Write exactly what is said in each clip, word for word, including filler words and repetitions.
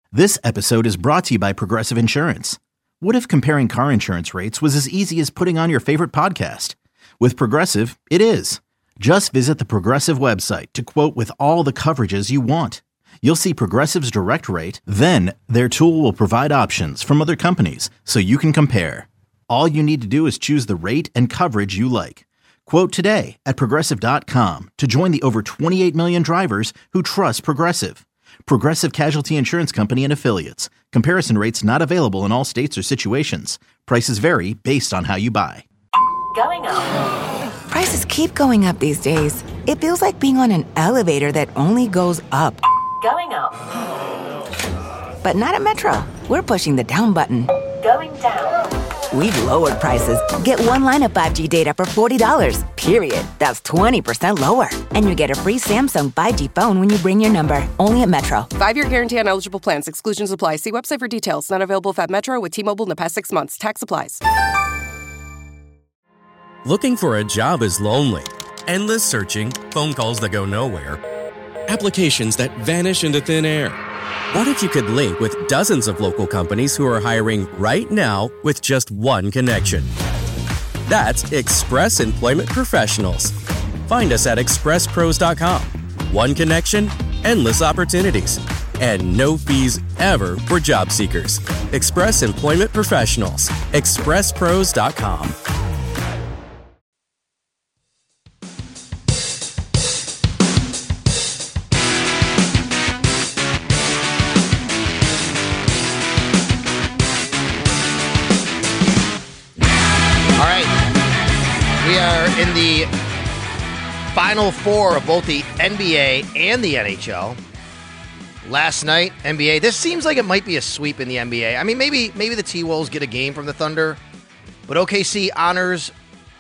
This episode is brought to you by Progressive Insurance. What if comparing car insurance rates was as easy as putting on your favorite podcast? With Progressive, it is. Just visit the Progressive website to quote with all the coverages you want. You'll see Progressive's direct rate, then their tool will provide options from other companies so you can compare. All you need to do is choose the rate and coverage you like. Quote today at progressive dot com to join the over twenty-eight million drivers who trust Progressive. Progressive Casualty Insurance Company and Affiliates. Comparison rates not available in all states or situations. Prices vary based on how you buy. Going up. Prices keep going up these days. It feels like being on an elevator that only goes up. Going up. But not at Metro. We're pushing the down button. Going down. We've lowered prices. Get one line of five G data for forty dollars, period. That's twenty percent lower. And you get a free Samsung five G phone when you bring your number. Only at Metro. Five-year guarantee on eligible plans. Exclusions apply. See website for details. Not available at Metro with T-Mobile in the past six months. Tax applies. Looking for a job is lonely. Endless searching, phone calls that go nowhere, applications that vanish into thin air. What if you could link with dozens of local companies who are hiring right now with just one connection? That's Express Employment Professionals. Find us at express pros dot com. One connection, endless opportunities, and no fees ever for job seekers. Express Employment Professionals. express pros dot com. In the Final Four of both the N B A and the N H L. Last night, N B A. This seems like it might be a sweep in the N B A. I mean, maybe maybe the T-Wolves get a game from the Thunder, but O K C honors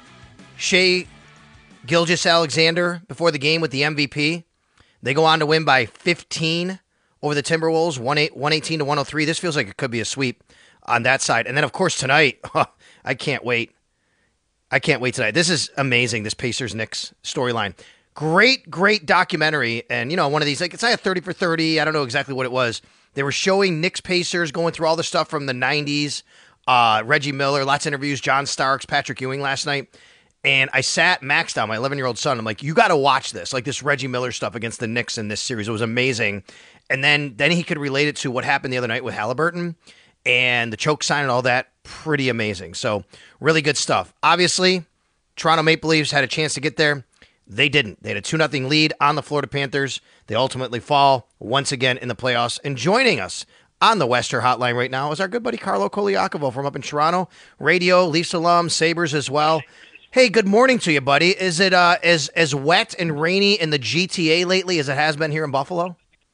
Shai Gilgeous-Alexander before the game with the M V P. They go on to win by fifteen over the Timberwolves, one eighteen to one oh three. This feels like it could be a sweep on that side. And then, of course, tonight, I can't wait. I can't wait tonight. This is amazing, this Pacers-Knicks storyline. Great, great documentary. And, you know, one of these, like, it's not a thirty for thirty. I don't know exactly what it was. They were showing Knicks-Pacers, going through all the stuff from the nineties. Uh, Reggie Miller, lots of interviews. John Starks, Patrick Ewing last night. And I sat Max down, my eleven-year-old son. I'm like, you got to watch this. Like, this Reggie Miller stuff against the Knicks in this series. It was amazing. And then, then he could relate it to what happened the other night with Halliburton and the choke sign and all that. Pretty amazing. So, really good stuff. Obviously, Toronto Maple Leafs had a chance to get there. They didn't. They had a two nothing lead on the Florida Panthers. They ultimately fall once again in the playoffs. And joining us on the Wester Hotline right now is our good buddy Carlo Koliakovo from up in Toronto. Radio, Leafs alum, Sabres as well. Hey, good morning to you, buddy. Is it uh, as, as wet and rainy in the G T A lately as it has been here in Buffalo?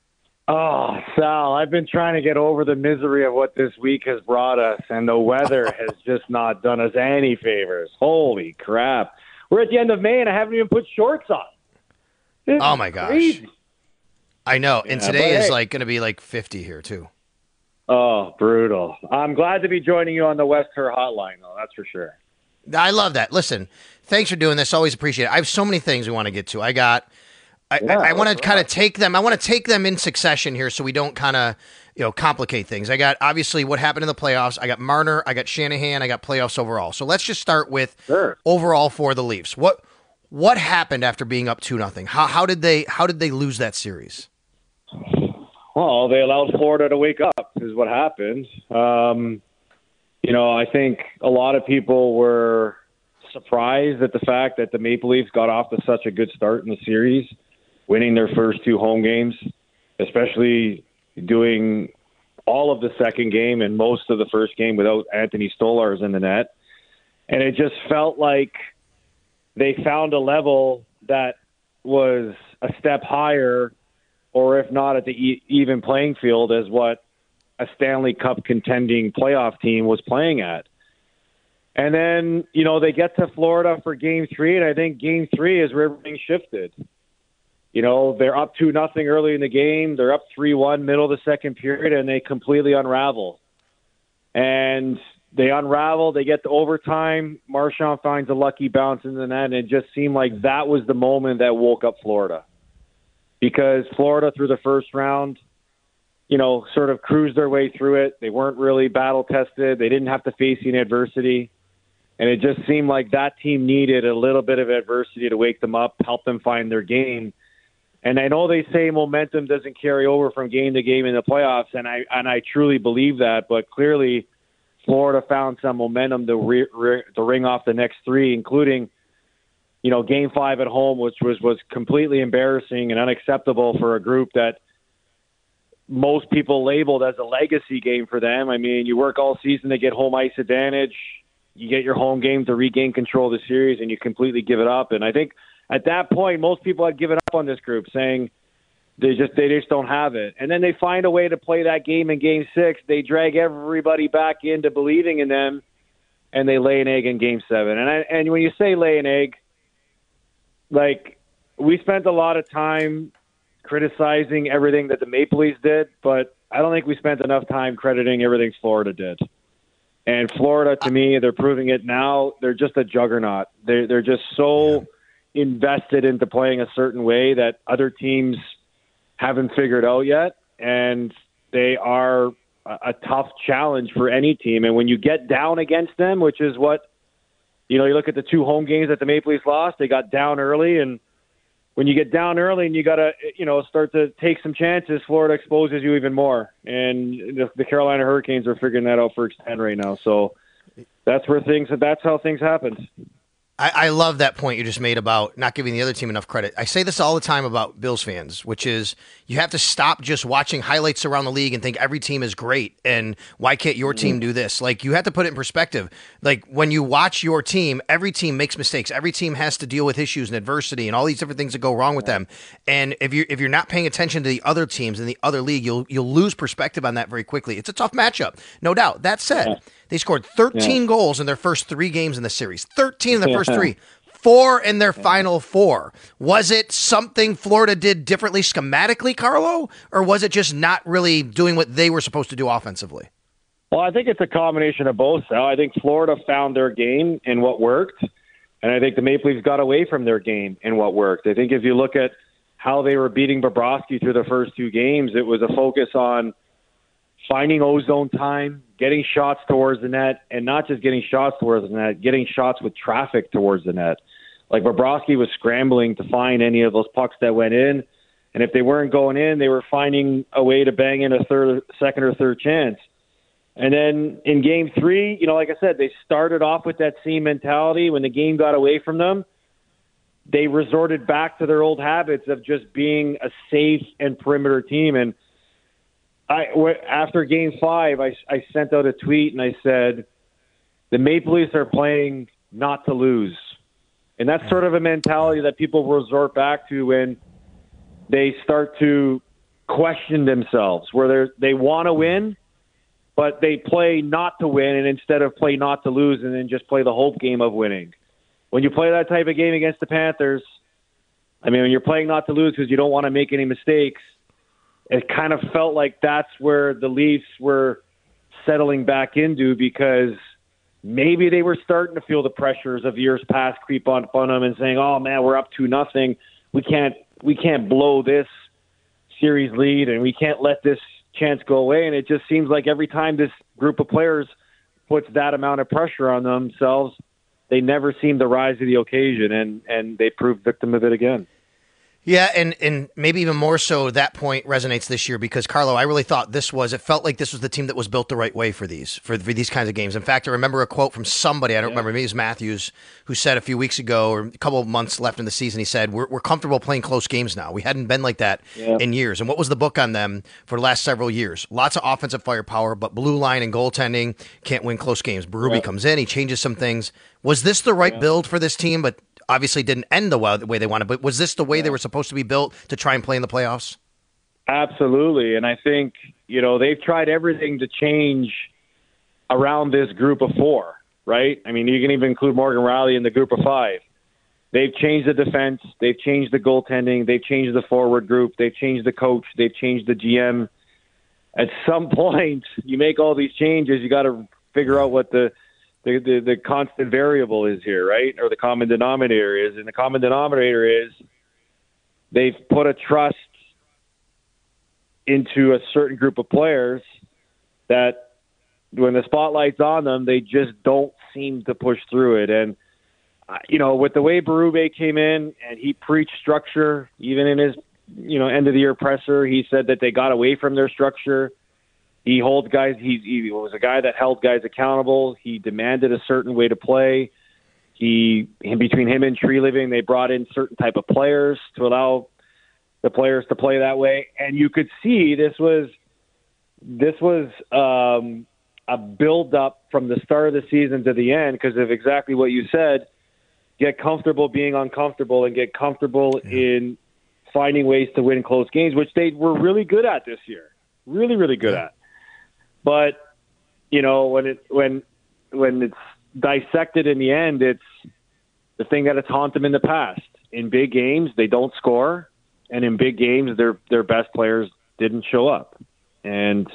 Oh, Sal, I've been trying to get over the misery of what this week has brought us, and the weather has just not done us any favors. Holy crap. We're at the end of May, and I haven't even put shorts on. This oh, my gosh. Crazy. I know, and yeah, today is hey. like going to be like fifty here, too. Oh, brutal. I'm glad to be joining you on the Wester Hotline, though, that's for sure. I love that. Listen, thanks for doing this. Always appreciate it. I have so many things we want to get to. I got... I, yeah, I, I want to kind of take them. I want to take them in succession here, so we don't kind of, you know, complicate things. I got obviously what happened in the playoffs. I got Marner. I got Shanahan. I got playoffs overall. So let's just start with sure. overall for the Leafs. What what happened after being up two nothing? How how did they how did they lose that series? Well, they allowed Florida to wake up. Is what happened. Um, you know, I think a lot of people were surprised at the fact that the Maple Leafs got off to such a good start in the series, winning their first two home games, especially doing all of the second game and most of the first game without Anthony Stolarz in the net. And it just felt like they found a level that was a step higher, or if not at the e- even playing field as what a Stanley Cup contending playoff team was playing at. And then, you know, they get to Florida for game three, and I think game three is where everything shifted. You know, they're up two nothing early in the game. They're up three one middle of the second period, and they completely unravel. And they unravel. They get to overtime. Marchand finds a lucky bounce in the net, and it just seemed like that was the moment that woke up Florida. Because Florida, through the first round, you know, sort of cruised their way through it. They weren't really battle tested. They didn't have to face any adversity. And it just seemed like that team needed a little bit of adversity to wake them up, help them find their game. And I know they say momentum doesn't carry over from game to game in the playoffs, and I and I truly believe that. But clearly, Florida found some momentum to re, re, to ring off the next three, including, you know, Game Five at home, which was was completely embarrassing and unacceptable for a group that most people labeled as a legacy game for them. I mean, you work all season to get home ice advantage. You get your home game to regain control of the series, and you completely give it up. And I think at that point, most people had given up on this group, saying they just they just don't have it. And then they find a way to play that game in Game Six. They drag everybody back into believing in them, and they lay an egg in Game Seven. And I, and when you say lay an egg, like, we spent a lot of time criticizing everything that the Maple Leafs did, but I don't think we spent enough time crediting everything Florida did. And Florida, to me, they're proving it now. They're just a juggernaut. They're, they're just so invested into playing a certain way that other teams haven't figured out yet. And they are a, a tough challenge for any team. And when you get down against them, which is what, you know, you look at the two home games that the Maple Leafs lost, they got down early. And when you get down early and you got to, you know, start to take some chances, Florida exposes you even more. And the, the Carolina Hurricanes are figuring that out for extent right now. So that's where things, that's how things happen. I, I love that point you just made about not giving the other team enough credit. I say this all the time about Bills fans, which is you have to stop just watching highlights around the league and think every team is great and why can't your team do this? Like, you have to put it in perspective. Like, when you watch your team, every team makes mistakes. Every team has to deal with issues and adversity and all these different things that go wrong with them. And if you're if you're not paying attention to the other teams in the other league, you'll you'll lose perspective on that very quickly. It's a tough matchup, no doubt. That said, yeah. They scored thirteen yeah. goals in their first three games in the series. thirteen in the first three. Four in their yeah. final four. Was it something Florida did differently schematically, Carlo? Or was it just not really doing what they were supposed to do offensively? Well, I think it's a combination of both, Sal. I think Florida found their game in what worked. And I think the Maple Leafs got away from their game in what worked. I think if you look at how they were beating Bobrovsky through the first two games, it was a focus on finding ozone time, getting shots towards the net, and not just getting shots towards the net, getting shots with traffic towards the net. Like, Bobrovsky was scrambling to find any of those pucks that went in, and if they weren't going in, they were finding a way to bang in a third, second or third chance. And then in Game Three, you know, like I said, they started off with that same mentality. When the game got away from them, they resorted back to their old habits of just being a safe and perimeter team. And I, after Game Five, I, I sent out a tweet and I said, the Maple Leafs are playing not to lose. And that's sort of a mentality that people resort back to when they start to question themselves, where they want to win, but they play not to win, and instead of play not to lose and then just play the hope game of winning. When you play that type of game against the Panthers, I mean, when you're playing not to lose because you don't want to make any mistakes, it kind of felt like that's where the Leafs were settling back into, because maybe they were starting to feel the pressures of years past creep on upon them and saying, oh, man, we're up to nothing. We can't we can't blow this series lead, and we can't let this chance go away. And it just seems like every time this group of players puts that amount of pressure on themselves, they never seem to rise to the occasion, and, and they proved victim of it again. Yeah, and, and maybe even more so, that point resonates this year because, Carlo, I really thought this was, it felt like this was the team that was built the right way for these, for, for these kinds of games. In fact, I remember a quote from somebody, I don't yeah. remember, maybe it was Matthews, who said a few weeks ago, or a couple of months left in the season, he said, we're, we're comfortable playing close games now. We hadn't been like that yeah. in years. And what was the book on them for the last several years? Lots of offensive firepower, but blue line and goaltending can't win close games. Berube yeah. comes in, he changes some things. Was this the right yeah. build for this team? But obviously didn't end the way they wanted, but was this the way yeah. they were supposed to be built to try and play in the playoffs? Absolutely. And I think, you know, they've tried everything to change around this group of four, right? I mean, you can even include Morgan Rielly in the group of five. They've changed the defense. They've changed the goaltending. They've changed the forward group. They've changed the coach. They've changed the G M. At some point, you make all these changes, you got to figure out what the The, the the constant variable is here, right? Or the common denominator is. And the common denominator is they've put a trust into a certain group of players that when the spotlight's on them, they just don't seem to push through it. And, uh, you know, with the way Berube came in and he preached structure, even in his, you know, end of the year presser, he said that they got away from their structure. He holds guys, he, he was a guy that held guys accountable. He demanded a certain way to play. He, in between him and Tree Living, they brought in certain type of players to allow the players to play that way. And you could see this was, this was um, a build up from the start of the season to the end because of exactly what you said. Get comfortable being uncomfortable and get comfortable yeah. in finding ways to win close games, which they were really good at this year. Really, really good yeah. at. But, you know, when it, when, when it's dissected in the end, it's the thing that has haunted them in the past. In big games, they don't score. And in big games, their their best players didn't show up. And,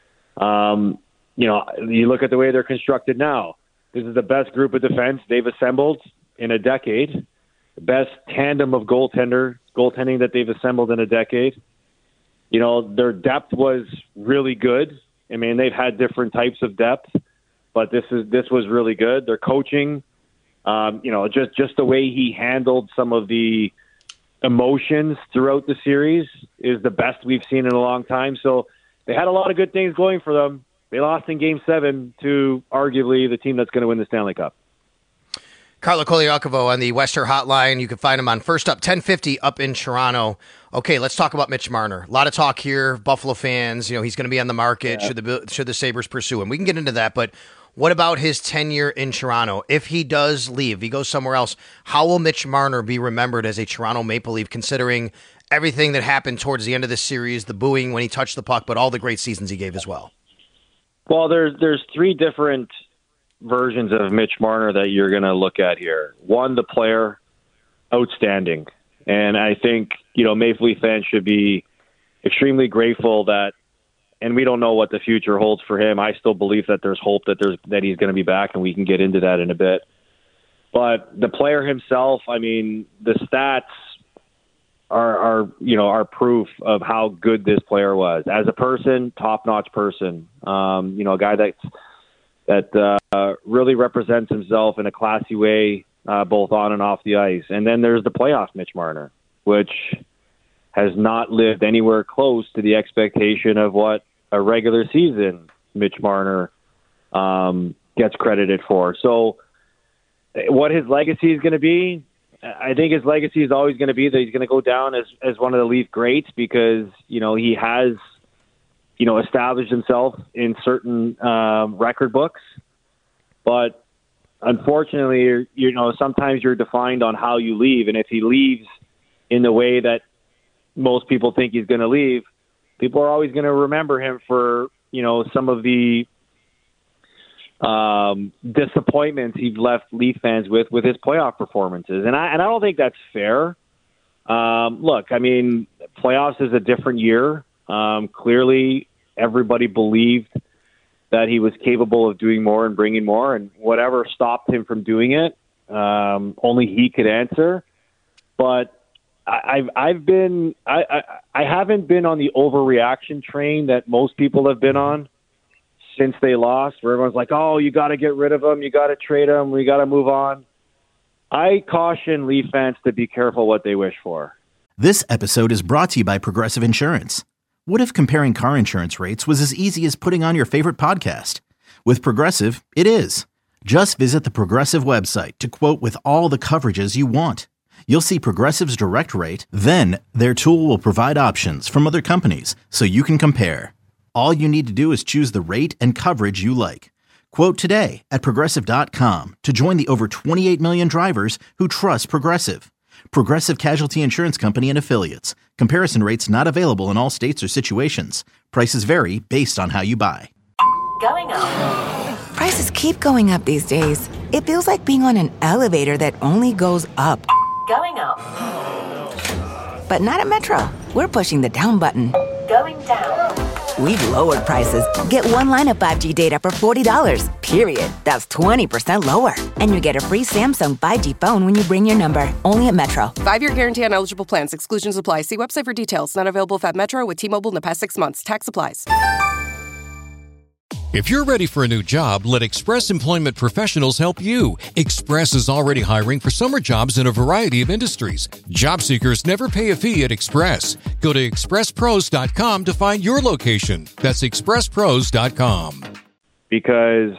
um, you know, you look at the way they're constructed now. This is the best group of defense they've assembled in a decade. The best tandem of goaltender goaltending that they've assembled in a decade. You know, their depth was really good. I mean, they've had different types of depth, but this is this was really good. Their coaching, um, you know, just just the way he handled some of the emotions throughout the series is the best we've seen in a long time. So they had a lot of good things going for them. They lost in Game Seven to arguably the team that's going to win the Stanley Cup. Carlo Colaiacovo on the Western Hotline. You can find him on First Up ten fifty up in Toronto. Okay, let's talk about Mitch Marner. A lot of talk here. Buffalo fans, you know, he's going to be on the market. Yeah. Should the should the Sabres pursue him? We can get into that, but what about his tenure in Toronto? If he does leave, if he goes somewhere else, how will Mitch Marner be remembered as a Toronto Maple Leaf, considering everything that happened towards the end of the series, the booing when he touched the puck, but all the great seasons he gave as well? Well, there's there's three different versions of Mitch Marner that you're going to look at here. One, the player, outstanding. And I think, you know, Maple Leaf fans should be extremely grateful that, and we don't know what the future holds for him. I still believe that there's hope that there's that he's going to be back, and we can get into that in a bit. But the player himself, I mean, the stats are, are you know, are proof of how good this player was. As a person, top-notch person. Um, you know, a guy that's that uh, really represents himself in a classy way, uh, both on and off the ice. And then there's the playoff Mitch Marner, which has not lived anywhere close to the expectation of what a regular season Mitch Marner um, gets credited for. So what his legacy is going to be, I think his legacy is always going to be that he's going to go down as, as one of the Leaf greats because, you know, he has, you know, established himself in certain um, record books. But unfortunately, you're, you know, sometimes you're defined on how you leave. And if he leaves in the way that most people think he's going to leave, people are always going to remember him for, you know, some of the um, disappointments he's left Leaf fans with, with his playoff performances. And I, and I don't think that's fair. Um, look, I mean, playoffs is a different year. Um, clearly, everybody believed that he was capable of doing more and bringing more, and whatever stopped him from doing it, um, only he could answer. But I, I've I've been I, I I haven't been on the overreaction train that most people have been on since they lost, where everyone's like, "Oh, you got to get rid of him, you got to trade him, we got to move on." I caution Leaf fans to be careful what they wish for. This episode is brought to you by Progressive Insurance. What if comparing car insurance rates was as easy as putting on your favorite podcast? With Progressive, it is. Just visit the Progressive website to quote with all the coverages you want. You'll see Progressive's direct rate, then their tool will provide options from other companies so you can compare. All you need to do is choose the rate and coverage you like. Quote today at Progressive dot com to join the over twenty-eight million drivers who trust Progressive. Progressive Casualty Insurance Company and Affiliates. Comparison rates not available in all states or situations. Prices vary based on how you buy. Going up. Prices keep going up these days. It feels like being on an elevator that only goes up. Going up. But not at Metro. We're pushing the down button. Going down. we've lowered prices. Get one line of five G data for forty dollars, period. That's twenty percent lower. And you get a free Samsung five G phone when you bring your number. Only at Metro. Five-year guarantee on eligible plans. Exclusions apply. See website for details. Not available if at Metro with T-Mobile in the past six months. Tax applies. If you're ready for a new job, let Express Employment Professionals help you. Express is already hiring for summer jobs in a variety of industries. Job seekers never pay a fee at Express. Go to express pros dot com to find your location. That's express pros dot com. Because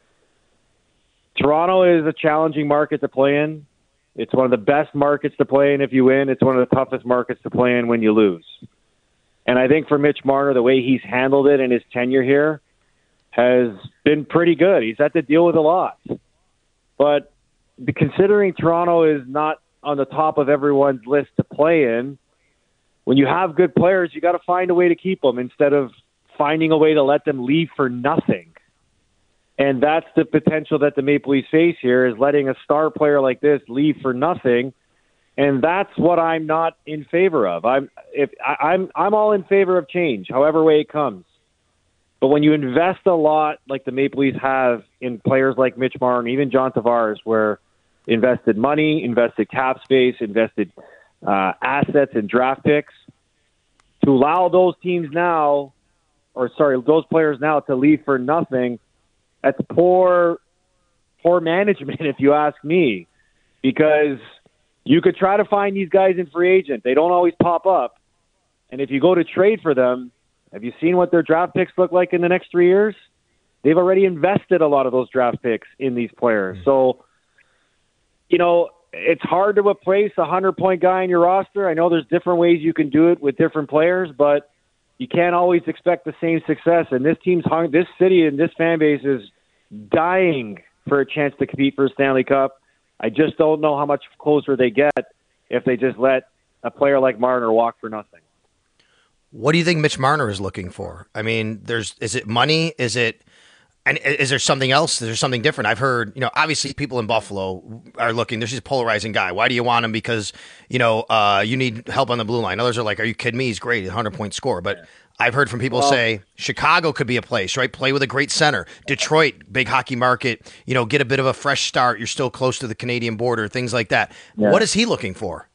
Toronto is a challenging market to play in. It's one of the best markets to play in if you win. It's one of the toughest markets to play in when you lose. And I think for Mitch Marner, the way he's handled it in his tenure here has been pretty good. He's had to deal with a lot. But considering Toronto is not on the top of everyone's list to play in, when you have good players, you got to find a way to keep them instead of finding a way to let them leave for nothing. And that's the potential that the Maple Leafs face here, is letting a star player like this leave for nothing. And that's what I'm not in favor of. I'm if I, I'm I'm all in favor of change, however way it comes. But when you invest a lot, like the Maple Leafs have in players like Mitch Marner and even John Tavares, where invested money, invested cap space, invested uh, assets and draft picks, to allow those teams now, or sorry, those players now to leave for nothing, that's poor, poor management, if you ask me, because you could try to find these guys in free agent. They don't always pop up. And if you go to trade for them, have you seen what their draft picks look like in the next three years? They've already invested a lot of those draft picks in these players. So, you know, it's hard to replace a hundred-point guy in your roster. I know there's different ways you can do it with different players, but you can't always expect the same success. And this team's hung, this city and this fan base is dying for a chance to compete for a Stanley Cup. I just don't know how much closer they get if they just let a player like Marner walk for nothing. What do you think Mitch Marner is looking for? I mean, there's is it money? Is it and is there something else? Is there something different? I've heard, you know, obviously people in Buffalo are looking. There's this polarizing guy. Why do you want him? Because, you know, uh, you need help on the blue line. Others are like, are you kidding me? He's great, a hundred-point scorer. But I've heard from people well, say Chicago could be a place, right? Play with a great center. Detroit, big hockey market. You know, get a bit of a fresh start. You're still close to the Canadian border, things like that. Yeah. What is he looking for?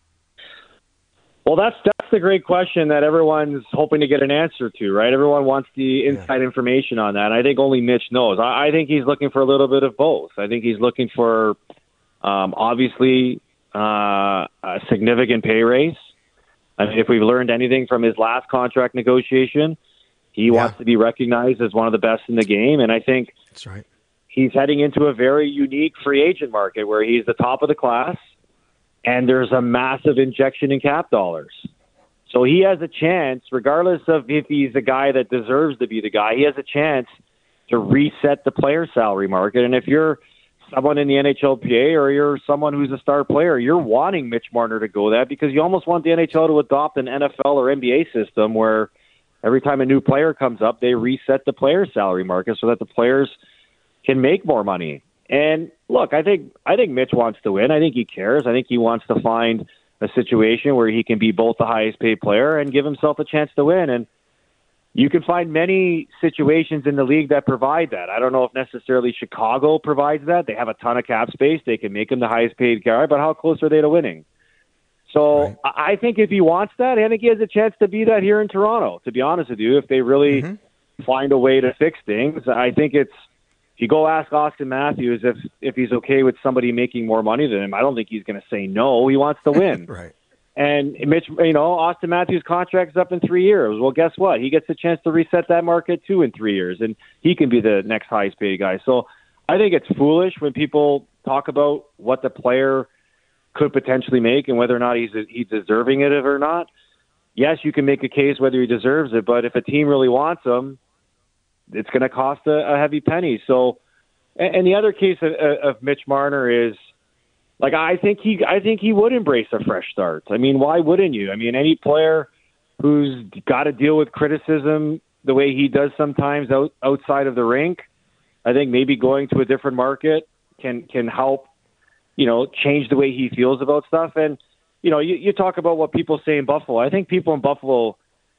Well, that's that's the great question that everyone's hoping to get an answer to, right? Everyone wants the inside yeah. information on that. And I think only Mitch knows. I, I think he's looking for a little bit of both. I think he's looking for, um, obviously, uh, a significant pay raise. I mean, if we've learned anything from his last contract negotiation, he yeah. wants to be recognized as one of the best in the game. And I think that's right. He's heading into a very unique free agent market where he's the top of the class. And there's a massive injection in cap dollars. So he has a chance, regardless of if he's the guy that deserves to be the guy, he has a chance to reset the player salary market. And if you're someone in the N H L P A or you're someone who's a star player, you're wanting Mitch Marner to go that because you almost want the N H L to adopt an N F L or N B A system where every time a new player comes up, they reset the player salary market so that the players can make more money. And look, I think I think Mitch wants to win. I think he cares. I think he wants to find a situation where he can be both the highest paid player and give himself a chance to win. And you can find many situations in the league that provide that. I don't know if necessarily Chicago provides that. They have a ton of cap space. They can make him the highest paid guy, but how close are they to winning? So right. I think if he wants that, I think he has a chance to be that here in Toronto, to be honest with you, if they really mm-hmm. find a way to fix things. I think it's, you go ask Austin Matthews if, if he's okay with somebody making more money than him. I don't think he's going to say no. He wants to win. Right. And Mitch, you know, Austin Matthews' contract is up in three years. Well, guess what? He gets a chance to reset that market too in three years, and he can be the next highest paid guy. So I think it's foolish when people talk about what the player could potentially make and whether or not he's he's deserving it or not. Yes, you can make a case whether he deserves it, but if a team really wants him, it's going to cost a, a heavy penny. So, and, and the other case of, of Mitch Marner is, like, I think he, I think he would embrace a fresh start. I mean, why wouldn't you? I mean, any player who's got to deal with criticism the way he does sometimes out, outside of the rink, I think maybe going to a different market can can help, you know, change the way he feels about stuff. And you know, you, you talk about what people say in Buffalo. I think people in Buffalo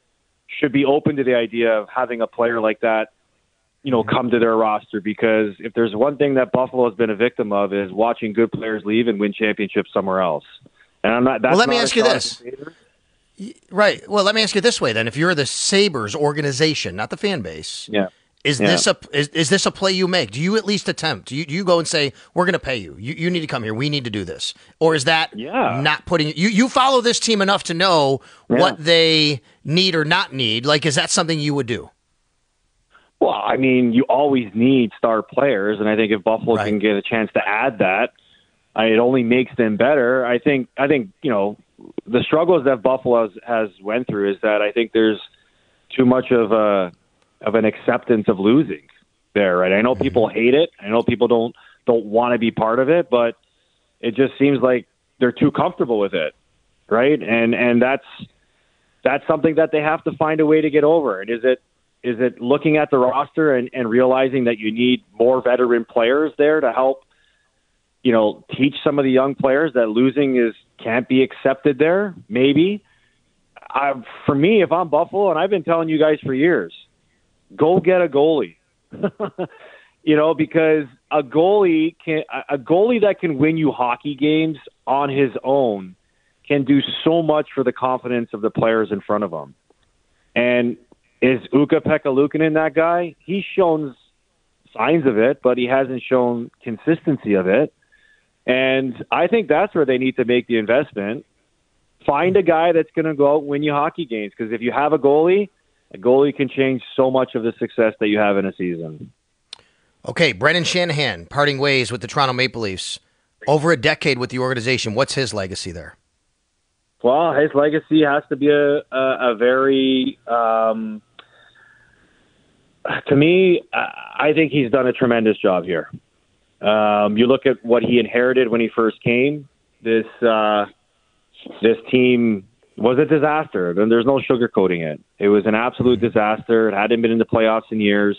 should be open to the idea of having a player like that, you know, come to their roster, because if there's one thing that Buffalo has been a victim of is watching good players leave and win championships somewhere else. And I'm not. That's well, let me not ask you this. Right. Well, let me ask you this way then. If you're the Sabres organization, not the fan base, yeah. is yeah. this a is, is this a play you make? Do you at least attempt? Do you, do you go and say, we're going to pay you. you? You need to come here. We need to do this. Or is that yeah. not putting you? You follow this team enough to know yeah. what they need or not need. Like, is that something you would do? Well, I mean, you always need star players, and I think if Buffalo right. can get a chance to add that, I, it only makes them better. I think, I think you know, the struggles that Buffalo has, has went through is that I think there's too much of a of an acceptance of losing there. Right? I know mm-hmm. people hate it. I know people don't don't want to be part of it, but it just seems like they're too comfortable with it, right? And and that's that's something that they have to find a way to get over. And is it is it looking at the roster and, and realizing that you need more veteran players there to help, you know, teach some of the young players that losing is can't be accepted there? Maybe. I, for me, if I'm Buffalo, and I've been telling you guys for years, go get a goalie. You know, because a goalie can a goalie that can win you hockey games on his own can do so much for the confidence of the players in front of him. And is Ukko-Pekka Luukkonen that guy? He's shown signs of it, but he hasn't shown consistency of it. And I think that's where they need to make the investment. Find a guy that's going to go out and win you hockey games, because if you have a goalie, a goalie can change so much of the success that you have in a season. Okay, Brendan Shanahan, parting ways with the Toronto Maple Leafs. Over a decade with the organization. What's his legacy there? Well, his legacy has to be a, a, a very, um, to me, I think he's done a tremendous job here. Um, you look at what he inherited when he first came. This uh, this team was a disaster. And there's no sugarcoating it. It was an absolute disaster. It hadn't been in the playoffs in years.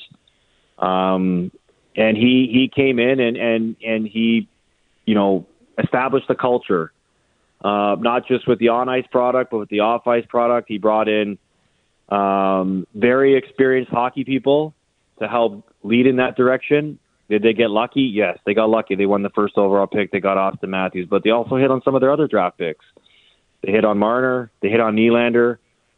Um, and he, he came in and, and, and he, you know, established a culture, uh, not just with the on-ice product, but with the off-ice product. He brought in um, very experienced hockey people to help lead in that direction. Did they get lucky? Yes, they got lucky. They won the first overall pick. They got Austin Matthews, but they also hit on some of their other draft picks. They hit on Marner. They hit on Nylander.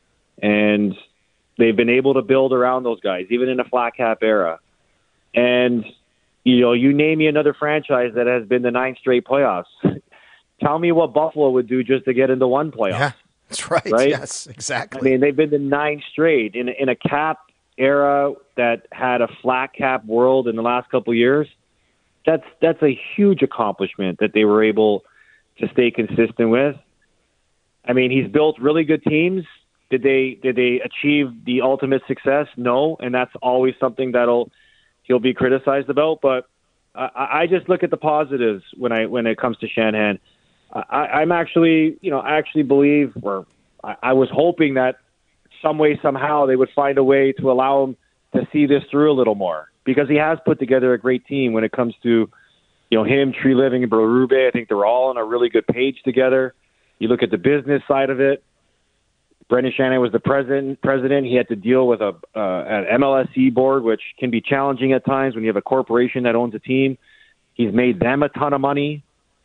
And they've been able to build around those guys, even in a flat cap era. And, you know, you name me another franchise that has been the nine straight playoffs. Tell me what Buffalo would do just to get into one playoff. Yeah, that's right. right. Yes, exactly. I mean, they've been to nine straight in, in a cap era that had a flat cap world in the last couple of years. That's that's a huge accomplishment that they were able to stay consistent with. I mean, he's built really good teams. Did they did they achieve the ultimate success? No, and that's always something that'll he'll be criticized about. But I, I just look at the positives when I when it comes to Shanahan. I, I'm actually, you know, I actually believe, or I, I was hoping that some way, somehow, they would find a way to allow him to see this through a little more, because he has put together a great team when it comes to, you know, him, Tree Living, and Berube. I think they're all on a really good page together. You look at the business side of it. Brendan Shanahan was the president. President. He had to deal with a uh, an M L S E board, which can be challenging at times when you have a corporation that owns a team. He's made them a ton of money.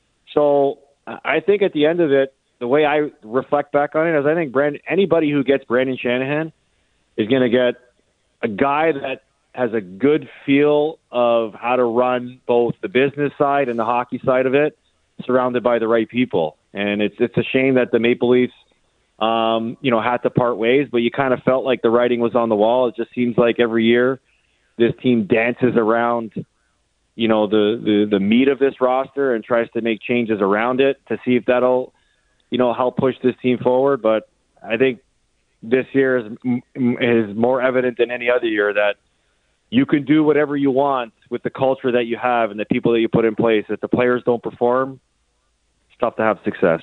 So I think at the end of it, the way I reflect back on it is I think Brand, anybody who gets Brendan Shanahan is going to get a guy that has a good feel of how to run both the business side and the hockey side of it, surrounded by the right people. And it's it's a shame that the Maple Leafs, um, you know, had to part ways, but you kind of felt like the writing was on the wall. It just seems like every year this team dances around, you know, the, the, the meat of this roster and tries to make changes around it to see if that'll, you know, help push this team forward. But I think this year is is more evident than any other year that you can do whatever you want with the culture that you have and the people that you put in place. If the players don't perform, it's tough to have success.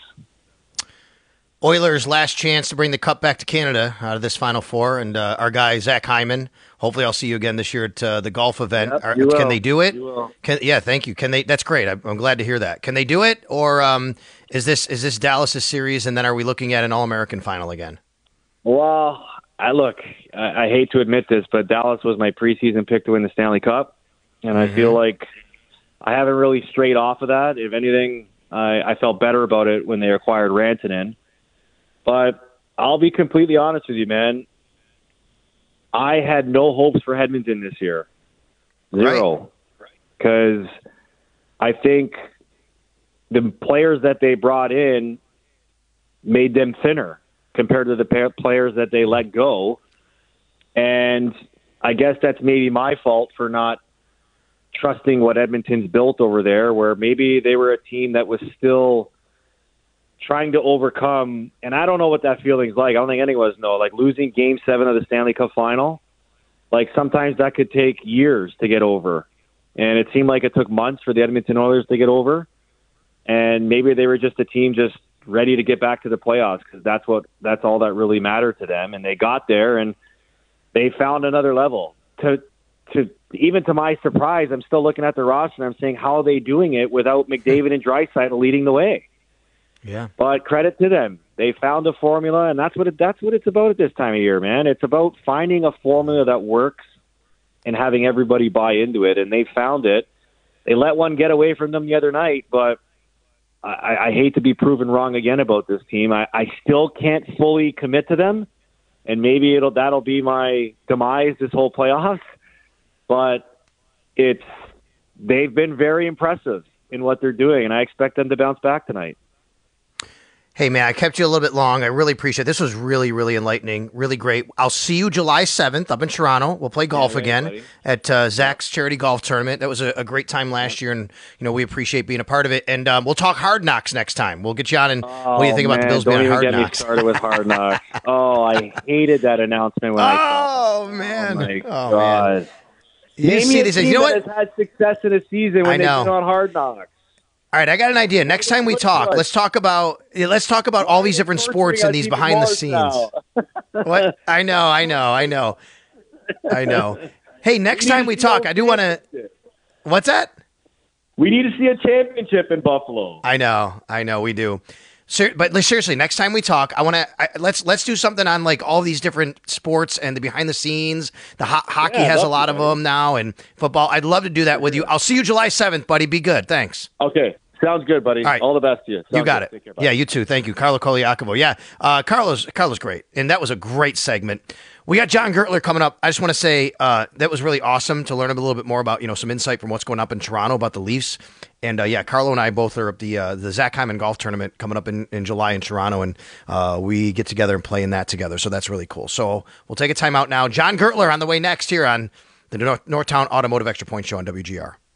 Oilers' last chance to bring the cup back to Canada out of this Final Four, and uh, our guy Zach Hyman. Hopefully, I'll see you again this year at uh, the golf event. Yep, Are, you can will. they do it? You will. Can, yeah, thank you. Can they? That's great. I'm, I'm glad to hear that. Can they do it, or um, is this is this Dallas' series, and then are we looking at an All-American final again? Well, I look, I, I hate to admit this, but Dallas was my preseason pick to win the Stanley Cup, and mm-hmm. I feel like I haven't really strayed off of that. If anything, I, I felt better about it when they acquired Rantanen. But I'll be completely honest with you, man. I had no hopes for Edmonton this year. Zero. Because right. I think the players that they brought in made them thinner compared to the players that they let go. And I guess that's maybe my fault for not trusting what Edmonton's built over there, where maybe they were a team that was still trying to overcome, and I don't know what that feeling's like. I don't think any of us know. Like losing Game seven of the Stanley Cup Final, like sometimes that could take years to get over. And it seemed like it took months for the Edmonton Oilers to get over. And maybe they were just a team just ready to get back to the playoffs because that's what that's all that really mattered to them. And they got there and they found another level. To to even to my surprise, I'm still looking at the roster and I'm saying, how are they doing it without McDavid and Draisaitl leading the way? Yeah. But credit to them. They found a formula, and that's what it, that's what it's about at this time of year, man. It's about finding a formula that works and having everybody buy into it, and they found it. They let one get away from them the other night, but I, I hate to be proven wrong again about this team. I, I still can't fully commit to them, and maybe it'll that'll be my demise this whole playoffs. But it's they've been very impressive in what they're doing, and I expect them to bounce back tonight. Hey, man, I kept you a little bit long. I really appreciate it. This was really, really enlightening, really great. I'll see you July seventh up in Toronto. We'll play golf yeah, again buddy. at uh, Zach's charity golf tournament. That was a, a great time last year, and you know we appreciate being a part of it. And um, we'll talk Hard Knocks next time. We'll get you on, and oh, what do you think man, about the Bills don't being even on Hard get Knocks? Me started with Hard Knocks. Oh, I hated that announcement when oh, I saw it. Man. Oh, my oh, God. man. You Name see these things. You know what? Has had success in a season when they've been on Hard Knocks. All right, I got an idea. Next time we talk, let's talk about let's talk about all these different sports and these behind the scenes. What? I know, I know, I know, I know. Hey, next time we talk, I do want to. What's that? We need to see a championship in Buffalo. I know, I know, we do. Ser- but seriously, next time we talk, I want to let's let's do something on like all these different sports and the behind the scenes. The ho- hockey yeah, has a lot of them now, and football. I'd love to do that with you. I'll see you July seventh, buddy. Be good. Thanks. Okay. Sounds good, buddy. All, right. All the best to you. Sounds you got good. it. Take care, yeah, you too. Thank you. Carlo Koliakovo. Yeah, uh, Carlo's Carlo's great, and that was a great segment. We got John Gertler coming up. I just want to say uh, that was really awesome to learn a little bit more about, you know, some insight from what's going up in Toronto about the Leafs. And, uh, yeah, Carlo and I both are at the uh, the Zach Hyman Golf Tournament coming up in, in July in Toronto, and uh, we get together and play in that together. So that's really cool. So we'll take a time out now. John Gertler on the way next here on the North, Northtown Automotive Extra Point Show on W G R.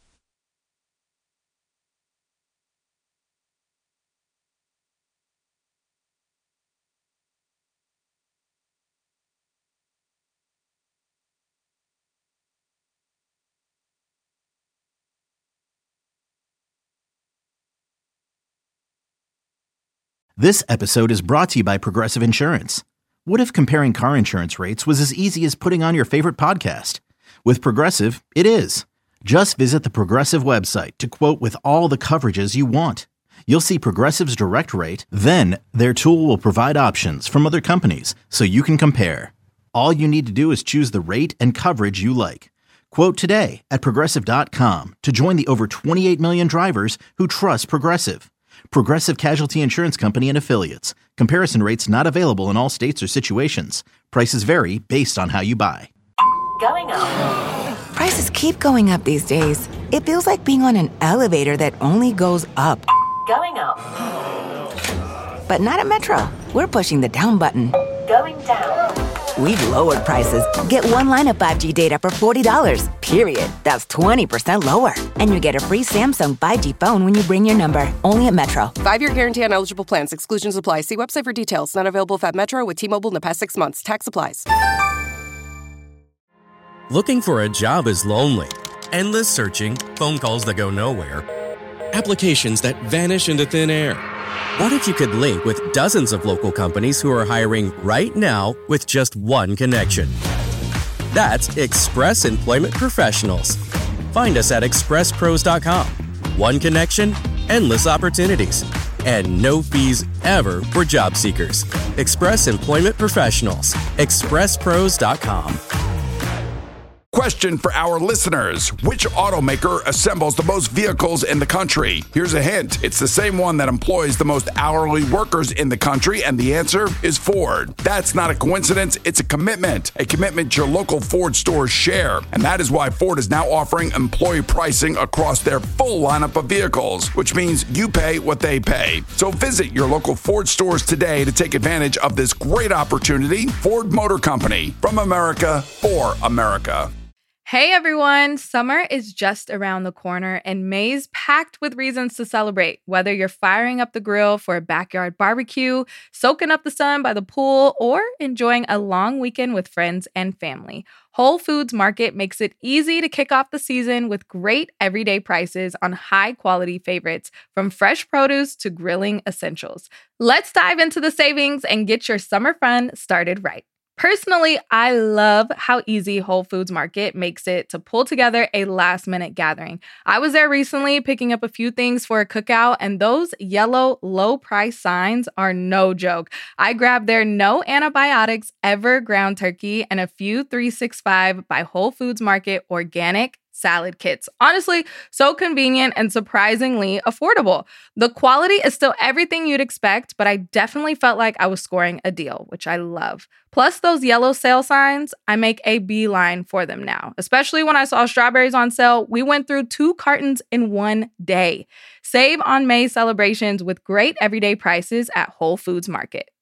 This episode is brought to you by Progressive Insurance. What if comparing car insurance rates was as easy as putting on your favorite podcast? With Progressive, it is. Just visit the Progressive website to quote with all the coverages you want. You'll see Progressive's direct rate, then their tool will provide options from other companies so you can compare. All you need to do is choose the rate and coverage you like. Quote today at Progressive dot com to join the over twenty-eight million drivers who trust Progressive. Progressive Casualty Insurance Company and Affiliates. Comparison rates not available in all states or situations. Prices vary based on how you buy. Going up. Prices keep going up these days. It feels like being on an elevator that only goes up. Going up. But not at Metro. We're pushing the down button. Going down. We've lowered prices. Get one line of five G data for forty dollars, period. That's twenty percent lower. And you get a free Samsung five G phone when you bring your number. Only at Metro. Five-year guarantee on eligible plans. Exclusions apply. See website for details. Not available at Metro with T-Mobile in the past six months. Tax applies. Looking for a job is lonely. Endless searching, phone calls that go nowhere, applications that vanish into thin air. What if you could link with dozens of local companies who are hiring right now with just one connection? That's Express Employment Professionals. Find us at express pros dot com. One connection, endless opportunities. and no fees ever for job seekers. Express Employment Professionals. express pros dot com. Question for our listeners. Which automaker assembles the most vehicles in the country? Here's a hint. It's the same one that employs the most hourly workers in the country, and the answer is Ford. That's not a coincidence. It's a commitment. A commitment your local Ford stores share. And that is why Ford is now offering employee pricing across their full lineup of vehicles, which means you pay what they pay. So visit your local Ford stores today to take advantage of this great opportunity. Ford Motor Company. From America, for America. Hey everyone, summer is just around the corner and May's packed with reasons to celebrate. Whether you're firing up the grill for a backyard barbecue, soaking up the sun by the pool, or enjoying a long weekend with friends and family, Whole Foods Market makes it easy to kick off the season with great everyday prices on high-quality favorites, from fresh produce to grilling essentials. Let's dive into the savings and get your summer fun started right. Personally, I love how easy Whole Foods Market makes it to pull together a last-minute gathering. I was there recently picking up a few things for a cookout, and those yellow low-price signs are no joke. I grabbed their no antibiotics ever ground turkey and a few three sixty-five by Whole Foods Market organic salad kits. Honestly, so convenient and surprisingly affordable. The quality is still everything you'd expect, but I definitely felt like I was scoring a deal, which I love. Plus those yellow sale signs, I make a beeline for them now. Especially when I saw strawberries on sale, we went through two cartons in one day. Save on May celebrations with great everyday prices at Whole Foods Market.